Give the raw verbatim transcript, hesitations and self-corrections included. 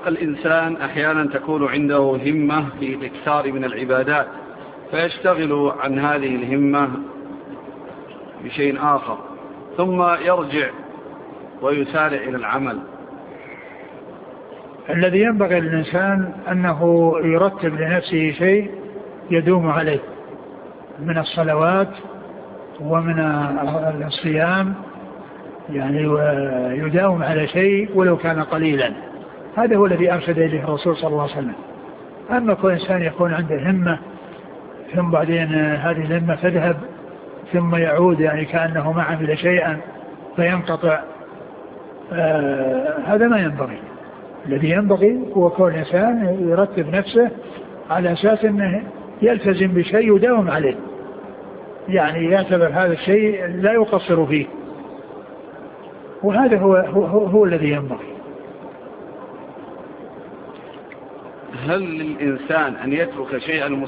الإنسان أحيانا تكون عنده همة في الإكثار من العبادات فيشتغل عن هذه الهمة بشيء آخر ثم يرجع ويسارع إلى العمل. الذي ينبغي للإنسان أنه يرتب لنفسه شيء يدوم عليه من الصلوات ومن الصيام، يعني ويداوم على شيء ولو كان قليلا. هذا هو الذي أرشد إليه الرسول صلى الله عليه وسلم. أما كل إنسان يكون عنده همة ثم بعدين هذه الهمة تذهب ثم يعود يعني كأنه ما عمل شيئا فينقطع، آه هذا ما ينبغي. الذي ينبغي هو كل إنسان يرتب نفسه على أساس أنه يلتزم بشيء يداوم عليه، يعني يعتبر هذا الشيء لا يقصر فيه، وهذا هو, هو, هو, هو الذي ينبغي. هل للإنسان أن يترك شيئا